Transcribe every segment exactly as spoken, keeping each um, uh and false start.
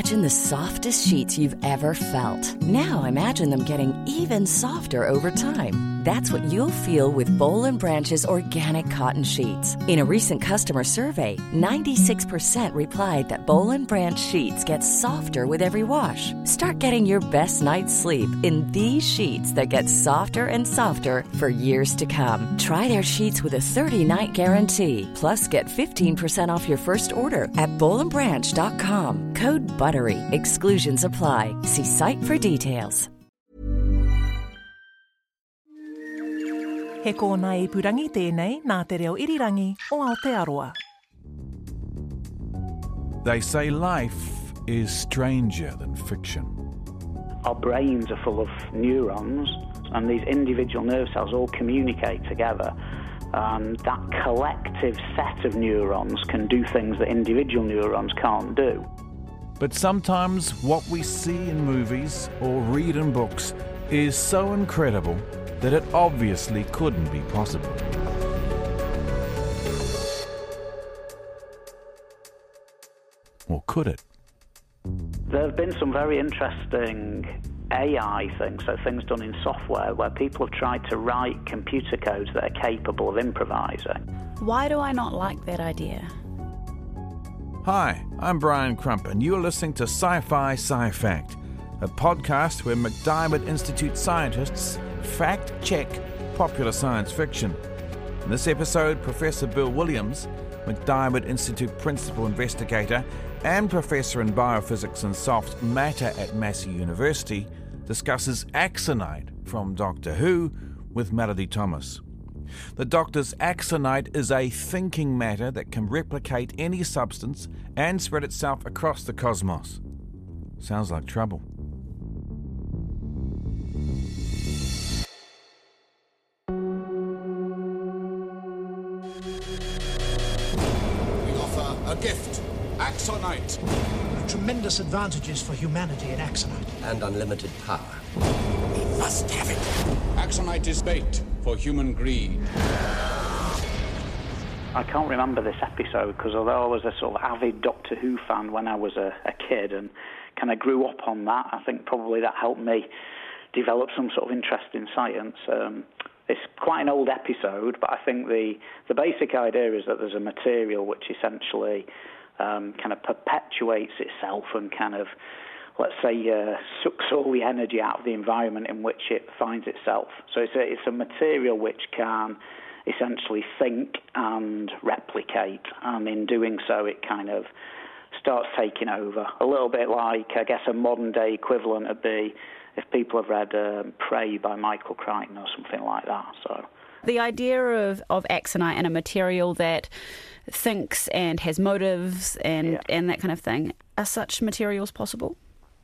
imagine the softest sheets you've ever felt. Now imagine them getting even softer over time. That's what you'll feel with Boll and Branch's organic cotton sheets. In a recent customer survey, ninety-six percent replied that Boll and Branch sheets get softer with every wash. Start getting your best night's sleep in these sheets that get softer and softer for years to come. Try their sheets with a thirty-night guarantee. Plus, get fifteen percent off your first order at boll and branch dot com. Code BUTTERY. Exclusions apply. See site for details. He kōna ipurangi tēnei nā te reo irirangi o Aotearoa. They say life is stranger than fiction. Our brains are full of neurons, and these individual nerve cells all communicate together. And that collective set of neurons can do things that individual neurons can't do. But sometimes what we see in movies or read in books is so incredible that it obviously couldn't be possible. Or could it? There have been some very interesting A I things, so things done in software, where people have tried to write computer codes that are capable of improvising. Why do I not like that idea? Hi, I'm Brian Crump, and you're listening to Sci-Fi Sci-Fact, a podcast where MacDiarmid Institute scientists fact-check popular science fiction. In this episode, Professor Bill Williams, MacDiarmid Institute Principal Investigator and Professor in Biophysics and Soft Matter at Massey University, discusses Axonite from Doctor Who with Melody Thomas. The Doctor's Axonite is a thinking matter that can replicate any substance and spread itself across the cosmos. Sounds like trouble. A gift, Axonite. There are tremendous advantages for humanity in Axonite. And unlimited power. We must have it. Axonite is bait for human greed. I can't remember this episode because although I was a sort of avid Doctor Who fan when I was a, a kid and kind of grew up on that, I think probably that helped me develop some sort of interest in science. Um, It's quite an old episode, but I think the, the basic idea is that there's a material which essentially um, kind of perpetuates itself and kind of, let's say, uh, sucks all the energy out of the environment in which it finds itself. So it's a, it's a material which can essentially think and replicate, and in doing so it kind of starts taking over. A little bit like, I guess, a modern-day equivalent would be if people have read um, Prey by Michael Crichton or something like that. So the idea of, of Axonite and a material that thinks and has motives and, yeah. and that kind of thing, are such materials possible?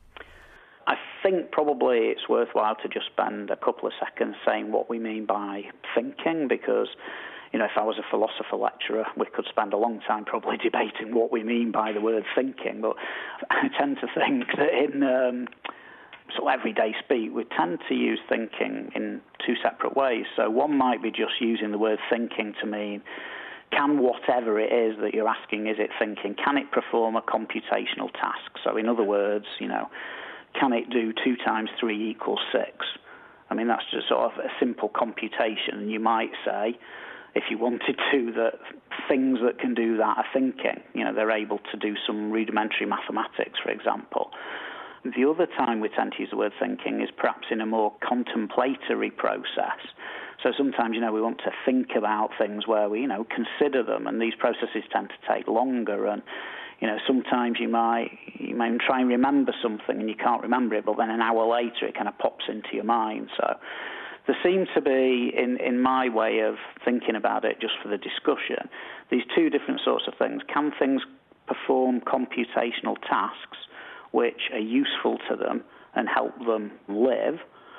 I think probably it's worthwhile to just spend a couple of seconds saying what we mean by thinking, because, you know, if I was a philosopher lecturer, we could spend a long time probably debating what we mean by the word thinking. But I tend to think that in Um, So everyday speak, we tend to use thinking in two separate ways. So one might be just using the word thinking to mean, can whatever it is that you're asking, is it thinking? Can it perform a computational task? So in other words, you know, can it do two times three equals six? I mean, that's just sort of a simple computation. And you might say, if you wanted to, that things that can do that are thinking. You know, they're able to do some rudimentary mathematics, for example. The other time we tend to use the word thinking is perhaps in a more contemplatory process. So sometimes, you know, we want to think about things where we, you know, consider them, and these processes tend to take longer. And, you know, sometimes you might you might try and remember something and you can't remember it, but then an hour later it kind of pops into your mind. So there seem to be, in, in my way of thinking about it, just for the discussion, these two different sorts of things. Can things perform computational tasks which are useful to them and help them live,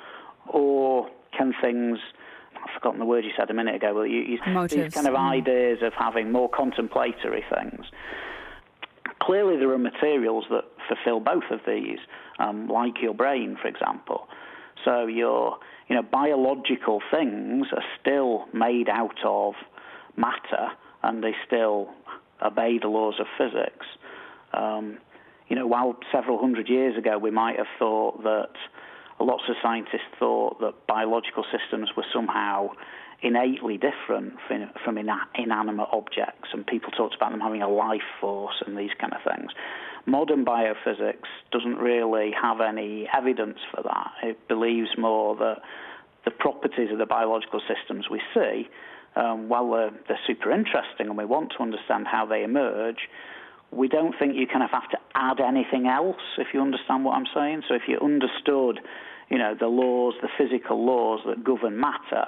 or can things, I've forgotten the word you said a minute ago, well, you, you, these kind of mm. ideas of having more contemplatory things. Clearly there are materials that fulfill both of these, um, like your brain, for example. So your, you know, biological things are still made out of matter, and they still obey the laws of physics. Um, You know, while several hundred years ago we might have thought that, lots of scientists thought that biological systems were somehow innately different from, from ina- inanimate objects, and people talked about them having a life force and these kind of things. Modern biophysics doesn't really have any evidence for that. It believes more that the properties of the biological systems we see, um, while they're, they're super interesting and we want to understand how they emerge, we don't think you kind of have to add anything else, if you understand what I'm saying. So if you understood, you know, the laws, the physical laws that govern matter,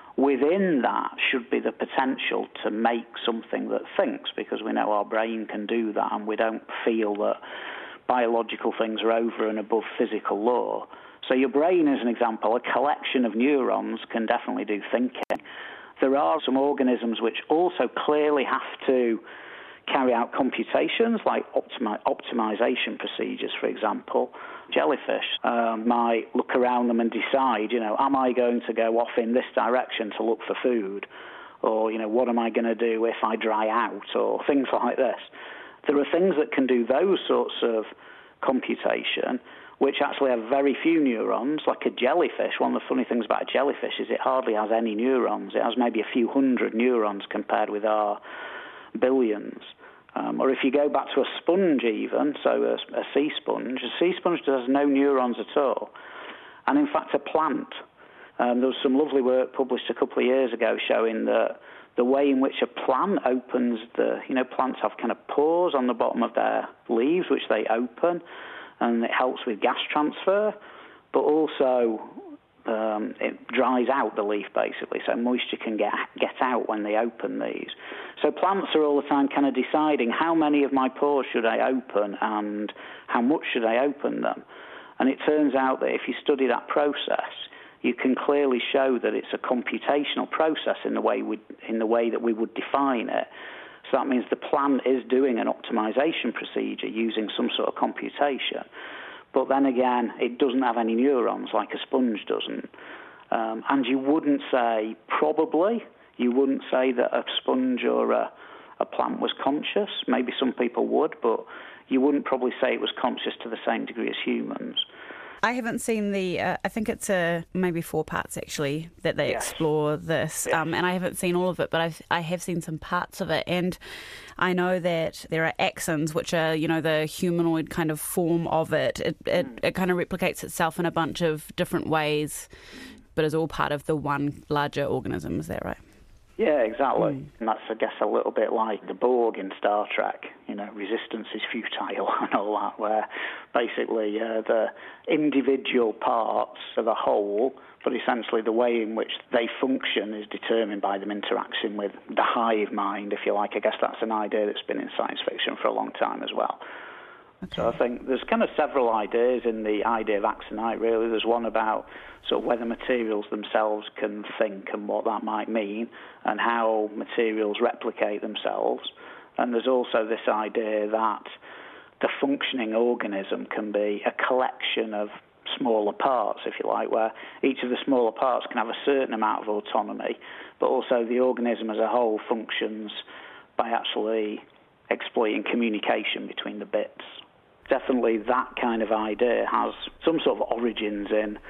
within that should be the potential to make something that thinks, because we know our brain can do that, and we don't feel that biological things are over and above physical law. So your brain, as an example, a collection of neurons can definitely do thinking. There are some organisms which also clearly have to carry out computations, like optimi- optimization procedures, for example. Jellyfish um, might look around them and decide, you know, am I going to go off in this direction to look for food? Or, you know, what am I going to do if I dry out? Or things like this. There are things that can do those sorts of computation, which actually have very few neurons, like a jellyfish. One of the funny things about a jellyfish is it hardly has any neurons. It has maybe a few hundred neurons compared with our billions. Um, or if you go back to a sponge even, so a, a sea sponge, a sea sponge has no neurons at all. And in fact, a plant, um, there was some lovely work published a couple of years ago showing that the way in which a plant opens the, you know, plants have kind of pores on the bottom of their leaves, which they open, and it helps with gas transfer, but also um, it dries out the leaf, basically, so moisture can get get out when they open these. So plants are all the time kind of deciding how many of my pores should I open and how much should I open them. And it turns out that if you study that process, you can clearly show that it's a computational process in the way we, in the way that we would define it. So that means the plant is doing an optimization procedure using some sort of computation. But then again, it doesn't have any neurons like a sponge doesn't. Um, and you wouldn't say, probably, you wouldn't say that a sponge or a, a plant was conscious. Maybe some people would, but you wouldn't probably say it was conscious to the same degree as humans. I haven't seen the, uh, I think it's a, maybe four parts actually that they yes. explore this, yes. um, and I haven't seen all of it, but I've, I have seen some parts of it, and I know that there are axons, which are, you know, the humanoid kind of form of it. It, it, mm. it kind of replicates itself in a bunch of different ways, but is all part of the one larger organism, is that right? Yeah, exactly. Mm. And that's, I guess, a little bit like the Borg in Star Trek, you know, resistance is futile and all that, where basically uh, the individual parts are the whole, but essentially the way in which they function is determined by them interacting with the hive mind, if you like. I guess that's an idea that's been in science fiction for a long time as well. Okay. So I think there's kind of several ideas in the idea of axonite, really. There's one about sort of whether materials themselves can think and what that might mean, and how materials replicate themselves. And there's also this idea that the functioning organism can be a collection of smaller parts, if you like, where each of the smaller parts can have a certain amount of autonomy, but also the organism as a whole functions by actually exploiting communication between the bits. Definitely that kind of idea has some sort of origins in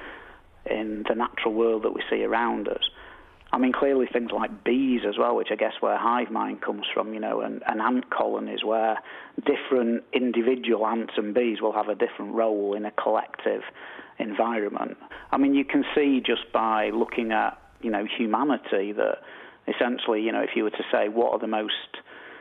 in the natural world that we see around us. I mean, clearly things like bees as well, which I guess where hive mind comes from, you know, and, and ant colonies where different individual ants and bees will have a different role in a collective environment. I mean, you can see just by looking at, you know, humanity that essentially, you know, if you were to say what are the most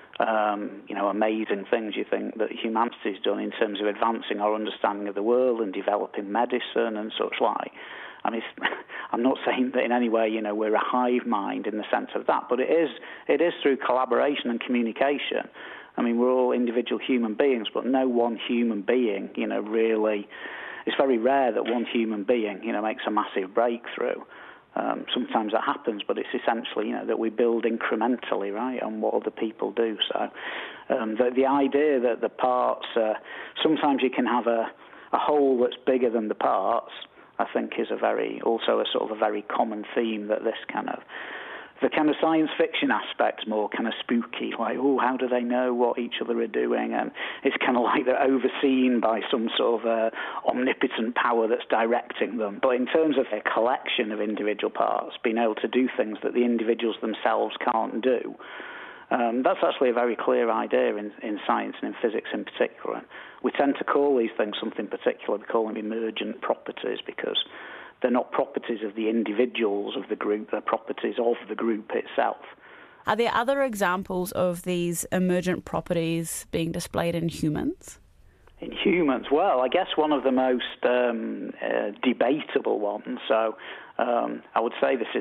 Um, you know, amazing things you think that humanity's done in terms of advancing our understanding of the world and developing medicine and such like. I mean, I'm not saying that in any way, you know, we're a hive mind in the sense of that, but it is it is through collaboration and communication. I mean, we're all individual human beings, but no one human being, you know, really, it's very rare that one human being, you know, makes a massive breakthrough. Um, sometimes that happens, but it's essentially, you know, that we build incrementally, right, on what other people do. So um, the, the idea that the parts, uh, sometimes you can have a, a whole that's bigger than the parts, I think is a very, also a sort of a very common theme that this kind of the kind of science fiction aspect's more kind of spooky, like, oh, how do they know what each other are doing? And it's kind of like they're overseen by some sort of uh, omnipotent power that's directing them. But in terms of a collection of individual parts, being able to do things that the individuals themselves can't do, um, that's actually a very clear idea in, in science and in physics in particular. We tend to call these things something particular. We call them emergent properties because they're not properties of the individuals of the group, they're properties of the group itself. Are there other examples of these emergent properties being displayed in humans? In humans? Well, I guess one of the most um, uh, debatable ones, so um, I would say this is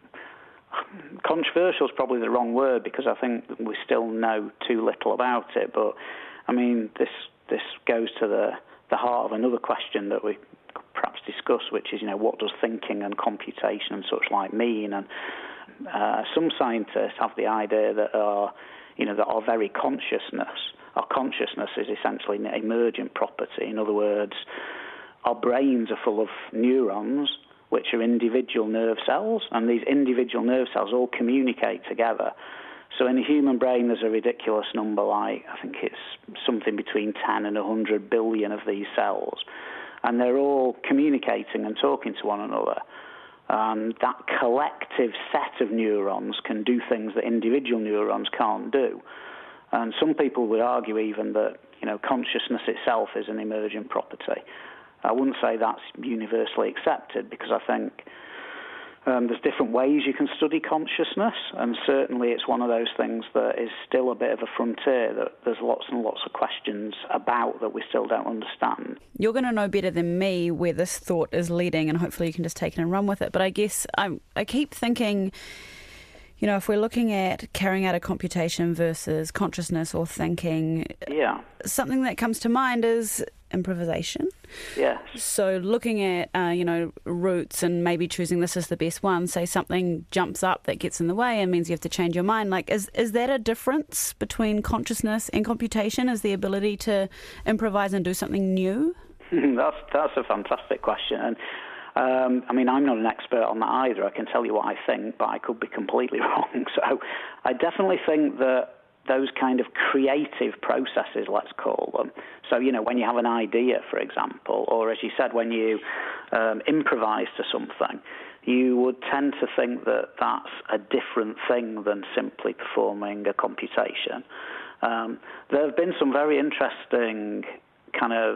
controversial is probably the wrong word because I think we still know too little about it, but I mean, this this goes to the, the heart of another question that we perhaps discuss, which is, you know, what does thinking and computation and such like mean? And uh, some scientists have the idea that our, you know, that our very consciousness, our consciousness is essentially an emergent property. In other words, our brains are full of neurons, which are individual nerve cells, and these individual nerve cells all communicate together. So in a human brain, there's a ridiculous number, like I think it's something between ten and one hundred billion of these cells. And they're all communicating and talking to one another. And that collective set of neurons can do things that individual neurons can't do. And some people would argue even that, you know, consciousness itself is an emergent property. I wouldn't say that's universally accepted because I think Um, there's different ways you can study consciousness, and certainly it's one of those things that is still a bit of a frontier, that there's lots and lots of questions about that we still don't understand. You're going to know better than me where this thought is leading, and hopefully you can just take it and run with it. But I guess I, I keep thinking, you know, if we're looking at carrying out a computation versus consciousness or thinking, yeah, something that comes to mind is improvisation. Yes. So looking at, uh, you know, routes and maybe choosing this as the best one, say something jumps up that gets in the way and means you have to change your mind. Like, is is that a difference between consciousness and computation? Is the ability to improvise and do something new? that's that's a fantastic question. And um, I mean, I'm not an expert on that either. I can tell you what I think, but I could be completely wrong. So I definitely think that those kind of creative processes, let's call them. So, you know, when you have an idea, for example, or as you said, when you um, improvise to something, you would tend to think that that's a different thing than simply performing a computation. Um, there have been some very interesting kind of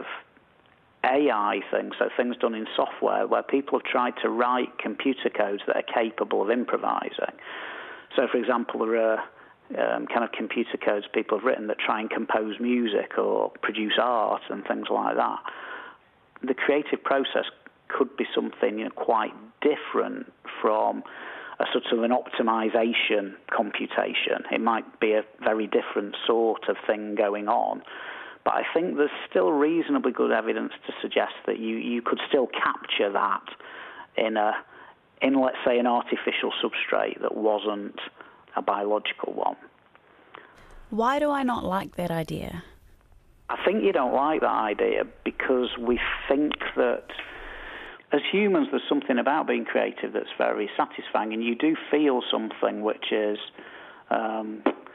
A I things, so things done in software, where people have tried to write computer codes that are capable of improvising. So, for example, there are Um, kind of computer codes people have written that try and compose music or produce art and things like that. The creative process could be something, you know, quite different from a sort of an optimization computation. It might be a very different sort of thing going on. But I think there's still reasonably good evidence to suggest that you, you could still capture that in a in, let's say, an artificial substrate that wasn't a biological one. Why do I not like that idea? I think you don't like that idea because we think that as humans there's something about being creative that's very satisfying, and you do feel something which is, um,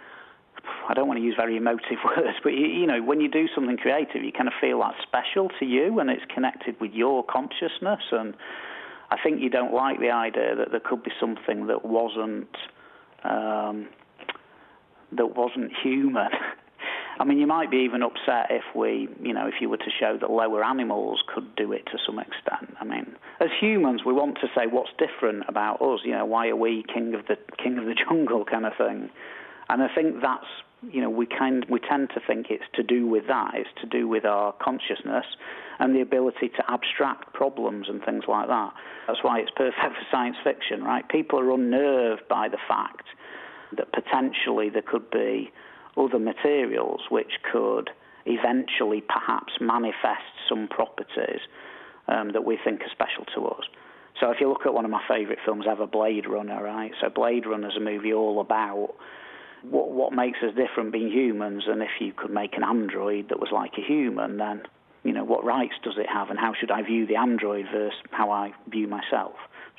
I don't want to use very emotive words, but you, you know, when you do something creative you kind of feel that's special to you and it's connected with your consciousness, and I think you don't like the idea that there could be something that wasn't Um, that wasn't human. I mean, you might be even upset if we, you know, if you were to show that lower animals could do it to some extent. I mean, as humans, we want to say what's different about us. You know, why are we king of the king of the jungle kind of thing? And I think that's, you know, we kind we tend to think it's to do with that. It's to do with our consciousness and the ability to abstract problems and things like that. That's why it's perfect for science fiction, right? People are unnerved by the fact that potentially there could be other materials which could eventually perhaps manifest some properties um, that we think are special to us. So if you look at one of my favourite films ever, Blade Runner, right? So Blade Runner is a movie all about what what makes us different being humans, and if you could make an android that was like a human, then, you know, what rights does it have, and how should I view the android versus how I view myself?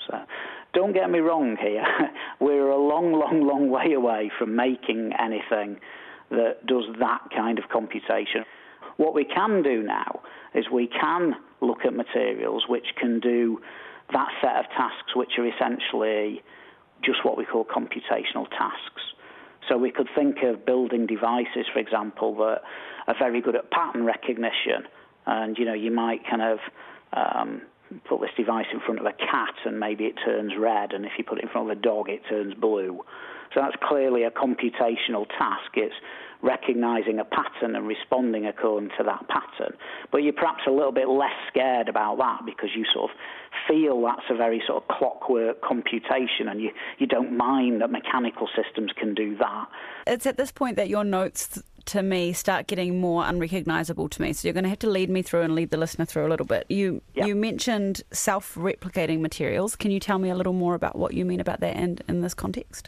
So don't get me wrong here. We're a long, long, long way away from making anything that does that kind of computation. What we can do now is we can look at materials which can do that set of tasks which are essentially just what we call computational tasks. So we could think of building devices, for example, that are very good at pattern recognition. And, you know, you might kind of um, put this device in front of a cat and maybe it turns red, and if you put it in front of a dog, it turns blue. So that's clearly a computational task. It's recognizing a pattern and responding according to that pattern. But you're perhaps a little bit less scared about that because you sort of feel that's a very sort of clockwork computation, and you, you don't mind that mechanical systems can do that. It's at this point that your notes to me start getting more unrecognisable to me. So you're going to have to lead me through and lead the listener through a little bit. You yep. you mentioned self-replicating materials. Can you tell me a little more about what you mean about that and in this context?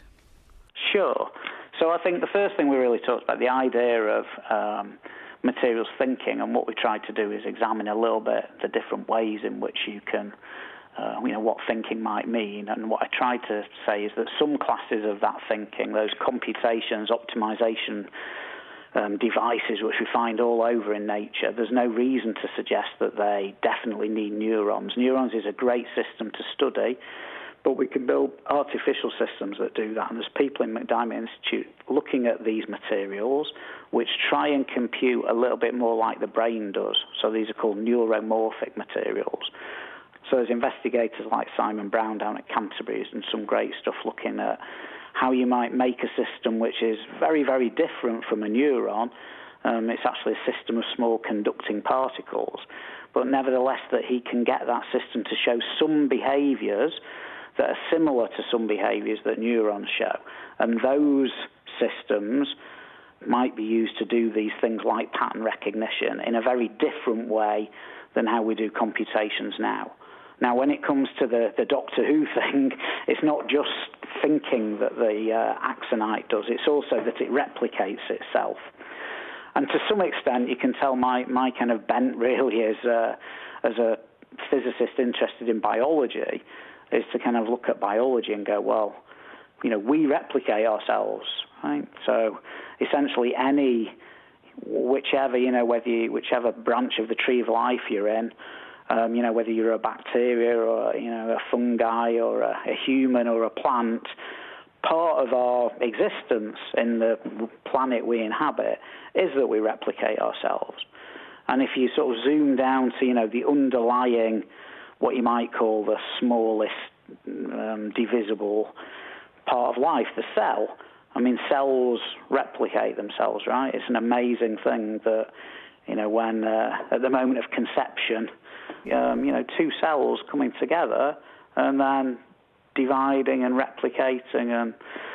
Sure. So I think the first thing we really talked about, the idea of um, materials thinking, and what we tried to do is examine a little bit the different ways in which you can, uh, you know, what thinking might mean. And what I tried to say is that some classes of that thinking, those computations, optimization um, devices which we find all over in nature, there's no reason to suggest that they definitely need neurons. Neurons is a great system to study, but we can build artificial systems that do that. And there's people in McDiarmid Institute looking at these materials which try and compute a little bit more like the brain does. So these are called neuromorphic materials. So there's investigators like Simon Brown down at Canterbury and some great stuff looking at how you might make a system which is very, very different from a neuron. Um, it's actually a system of small conducting particles. But nevertheless, that he can get that system to show some behaviours that are similar to some behaviours that neurons show. And those systems might be used to do these things like pattern recognition in a very different way than how we do computations now. Now, when it comes to the, the Doctor Who thing, it's not just thinking that the uh, axonite does, it's also that it replicates itself. And to some extent, you can tell my, my kind of bent really is, uh, as a physicist interested in biology, is to kind of look at biology and go, well, you know, we replicate ourselves, right? So essentially any, whichever, you know, whether you, whichever branch of the tree of life you're in, um, you know, whether you're a bacteria or, you know, a fungi or a, a human or a plant, part of our existence in the planet we inhabit is that we replicate ourselves. And if you sort of zoom down to, you know, the underlying, what you might call the smallest um, divisible part of life, the cell. I mean, cells replicate themselves, right? It's an amazing thing that, you know, when uh, at the moment of conception, um, you know, two cells coming together and then dividing and replicating. And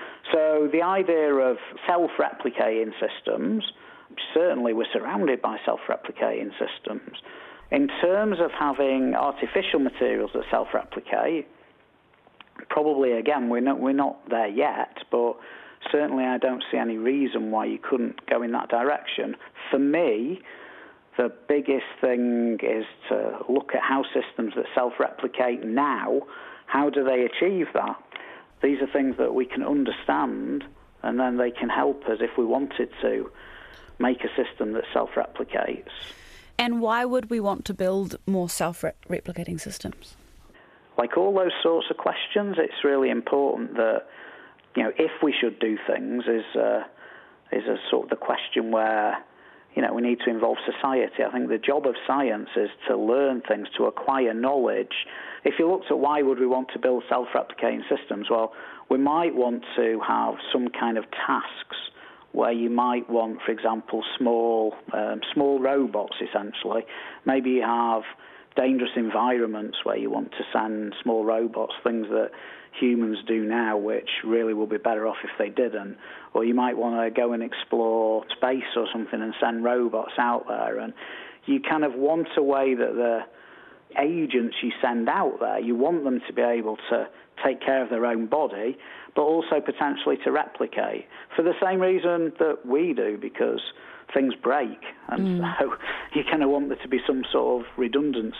so the idea of self-replicating systems, certainly we're surrounded by self-replicating systems. In terms of having artificial materials that self-replicate, probably, again, we're not, we're not there yet, but certainly I don't see any reason why you couldn't go in that direction. For me, the biggest thing is to look at how systems that self-replicate now, how do they achieve that? These are things that we can understand, and then they can help us, if we wanted to, make a system that self-replicates. And why would we want to build more self-replicating systems? Like all those sorts of questions, it's really important that, you know, if we should do things is uh, is a sort of the question where, you know, we need to involve society. I think the job of science is to learn things, to acquire knowledge. If you looked at why would we want to build self-replicating systems, well, we might want to have some kind of tasks where you might want, for example, small um, small robots, essentially. Maybe you have dangerous environments where you want to send small robots, things that humans do now, which really will be better off if they didn't. Or you might want to go and explore space or something and send robots out there. And you kind of want a way that the agents you send out there, you want them to be able to take care of their own body, but also potentially to replicate for the same reason that we do, because things break. And mm. so you kind of want there to be some sort of redundancy.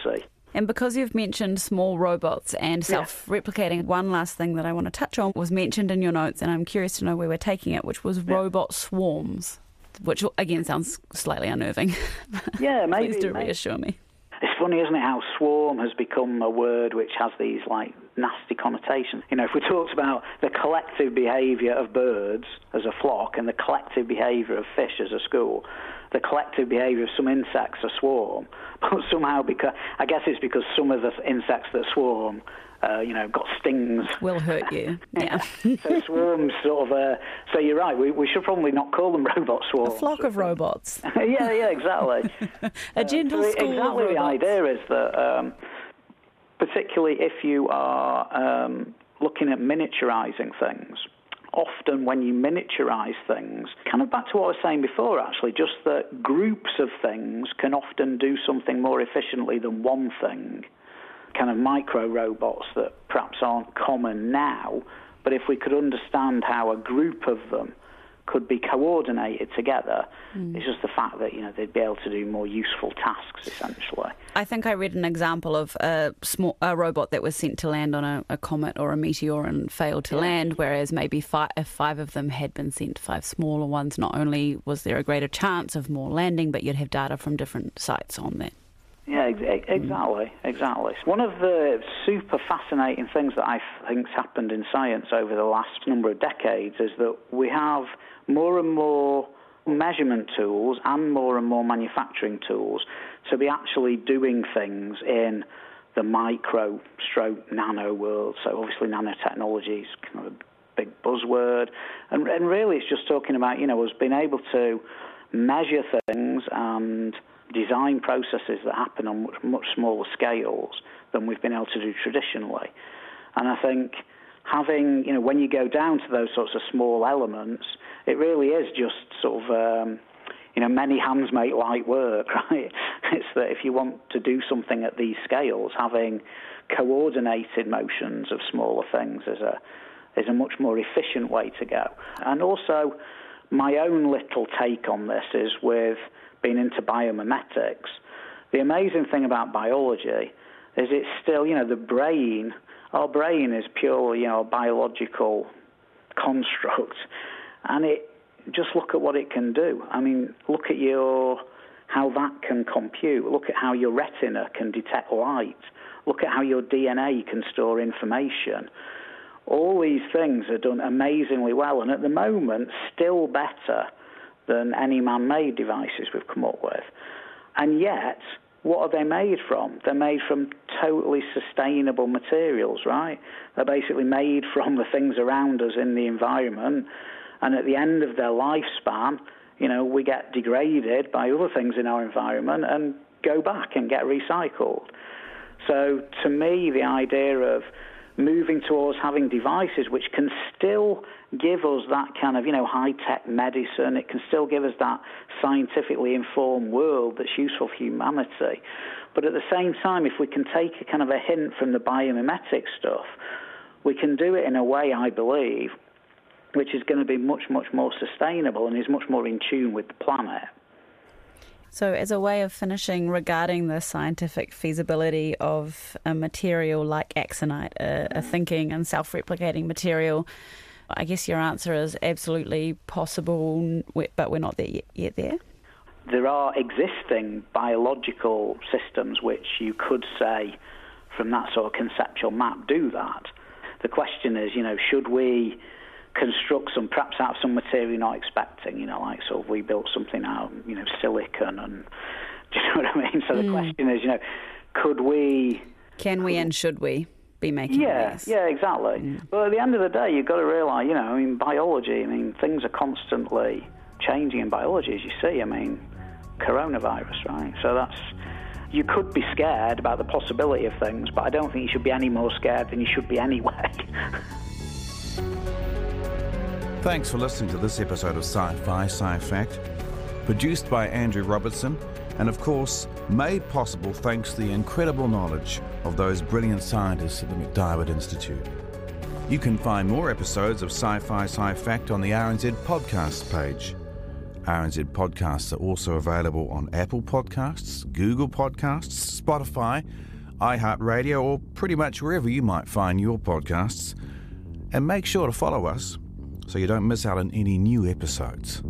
And because you've mentioned small robots and self-replicating, one last thing that I want to touch on was mentioned in your notes, and I'm curious to know where we're taking it, which was yeah. robot swarms, which again sounds slightly unnerving. Yeah, maybe. Please do maybe. reassure me. It's funny, isn't it, how swarm has become a word which has these, like, nasty connotations. You know, if we talked about the collective behaviour of birds as a flock and the collective behaviour of fish as a school, the collective behaviour of some insects a swarm, but somehow, because I guess it's because some of the insects that swarm, uh, you know, got stings. Will hurt you, yeah. So swarms sort of, uh, so you're right, we, we should probably not call them robot swarms. A flock of robots. yeah, yeah, exactly. A gentle uh, so school Exactly of the robots. idea is that, um, particularly if you are um, looking at miniaturising things, often when you miniaturise things, kind of back to what I was saying before actually, just that groups of things can often do something more efficiently than one thing. Kind of micro robots that perhaps aren't common now, but if we could understand how a group of them could be coordinated together, mm. it's just the fact that, you know, they'd be able to do more useful tasks, essentially. I think I read an example of a small a robot that was sent to land on a, a comet or a meteor and failed to yeah. land, whereas maybe five, if five of them had been sent, five smaller ones, not only was there a greater chance of more landing, but you'd have data from different sites on that. Yeah, exactly, exactly. One of the super fascinating things that I think's happened in science over the last number of decades is that we have more and more measurement tools and more and more manufacturing tools to be actually doing things in the micro stroke nano world. So obviously nanotechnology is kind of a big buzzword. And, and really it's just talking about, you know, us being able to measure things and design processes that happen on much, much smaller scales than we've been able to do traditionally. And I think having, you know, when you go down to those sorts of small elements, it really is just sort of, um, you know, many hands make light work, right? It's that if you want to do something at these scales, having coordinated motions of smaller things is a, is a much more efficient way to go. And also, my own little take on this is with being into biomimetics. The amazing thing about biology is it's still, you know, the brain, our brain is purely, you know, a biological construct. And it, just look at what it can do. I mean, look at your, how that can compute. Look at how your retina can detect light. Look at how your D N A can store information. All these things are done amazingly well, and at the moment, still better than any man-made devices we've come up with. And yet, what are they made from? They're made from totally sustainable materials, right? They're basically made from the things around us in the environment, and at the end of their lifespan, you know, we get degraded by other things in our environment and go back and get recycled. So to me, the idea of moving towards having devices which can still give us that kind of, you know, high-tech medicine, it can still give us that scientifically informed world that's useful for humanity. But at the same time, if we can take a kind of a hint from the biomimetic stuff, we can do it in a way, I believe, which is going to be much, much more sustainable and is much more in tune with the planet. So as a way of finishing regarding the scientific feasibility of a material like axonite, a, a thinking and self-replicating material, I guess your answer is absolutely possible, but we're not there yet, yet there? There are existing biological systems which you could say, from that sort of conceptual map, do that. The question is, you know, should we construct some, perhaps out of some material you're not expecting, you know, like sort of we built something out of, you know, silicon, and do you know what I mean? So mm. the question is, you know, could we... Can we and should we be making Yeah, these? yeah, exactly. Mm. But at the end of the day, you've got to realise, you know, I mean, biology, I mean, things are constantly changing in biology, as you see. I mean, coronavirus, right? So that's... You could be scared about the possibility of things, but I don't think you should be any more scared than you should be anyway. Thanks for listening to this episode of Sci-Fi Sci-Fact, produced by Andrew Robertson, and of course, made possible thanks to the incredible knowledge of those brilliant scientists at the MacDiarmid Institute. You can find more episodes of Sci-Fi Sci-Fact on the R N Z Podcasts page. R N Z Podcasts are also available on Apple Podcasts, Google Podcasts, Spotify, iHeartRadio, or pretty much wherever you might find your podcasts. And make sure to follow us so you don't miss out on any new episodes.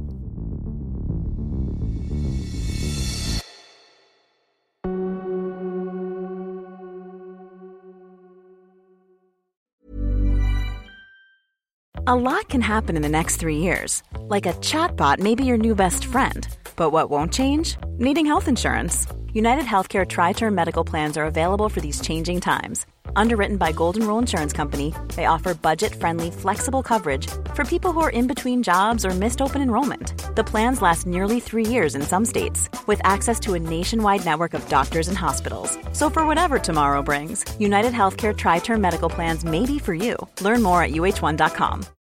A lot can happen in the next three years. Like a chatbot may be your new best friend. But what won't change? Needing health insurance. United Healthcare Tri-Term Medical Plans are available for these changing times. Underwritten by Golden Rule Insurance Company, they offer budget-friendly, flexible coverage for people who are in between jobs or missed open enrollment. The plans last nearly three years in some states, with access to a nationwide network of doctors and hospitals. So for whatever tomorrow brings, United Healthcare Tri-Term Medical Plans may be for you. Learn more at U H one dot com.